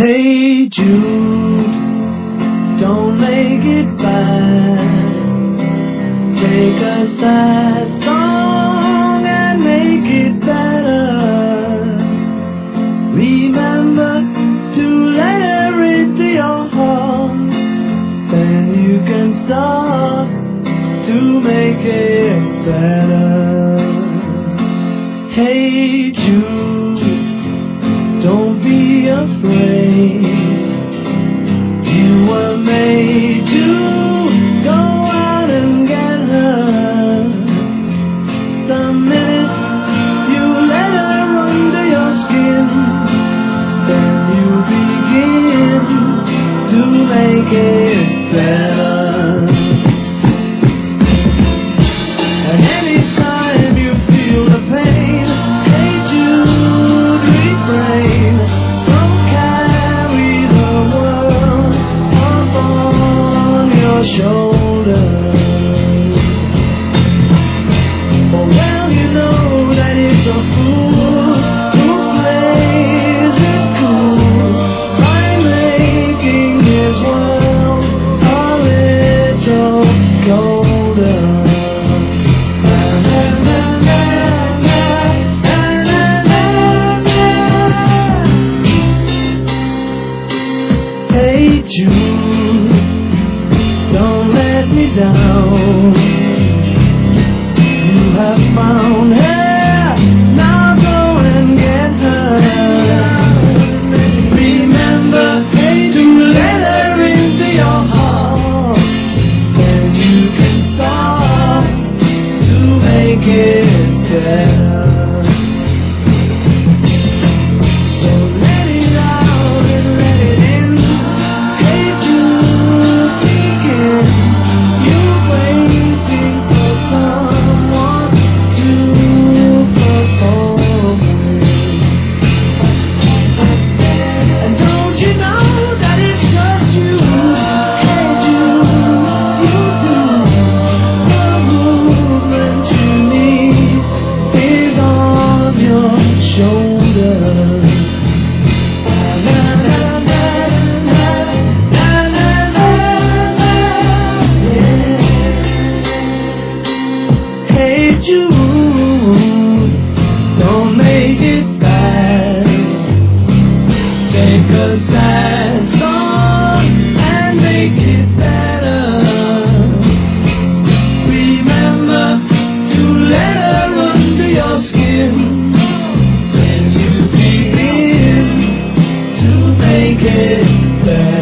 Hey Jude, don't make it bad. Take a sad song and make it better. Remember to let her into your heart, then you can start to make it better. Hey Jude, don't be afraid. You were made to go out and get her. The minute you let her under your skin, then you begin to make it better. And anytime you feel the pain, hey Jude, refrain from carry the world upon your shoulders. For well you know that it's a fool who plays it cool by making his world a little colder. Hey Jude, don't let me down. You have found her, now go and get her. Remember, hey, to let her into your heart, then you can start to make it better. So let it out and let it in. Hey Jude, begin. You waiting for someone to perform with. And don't you know that it's just you? Hey Jude, you do. The movement you need is on your shoulders. Hey Jude, don't make it bad. Take a sad song and make it better. Remember to let her under your skin, then you begin to make it better.